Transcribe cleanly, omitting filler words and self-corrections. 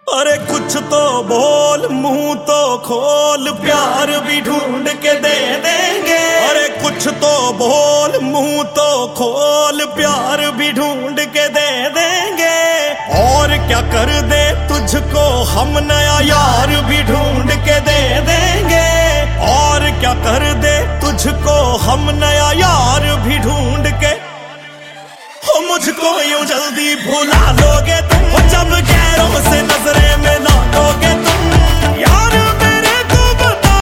अरे कुछ तो बोल, मुंह तो खोल, प्यार भी ढूंढ के दे देंगे। अरे कुछ तो बोल, मुंह तो खोल, प्यार भी ढूंढ के दे देंगे। और क्या कर दे तुझको हम, नया यार भी ढूंढ के दे देंगे। और क्या कर दे तुझको हम, नया यार भी ढूंढ के। हो मुझको यूं जल्दी भुला लोगे तुम, जब गैरों से नजरें मिला लोगे तुम।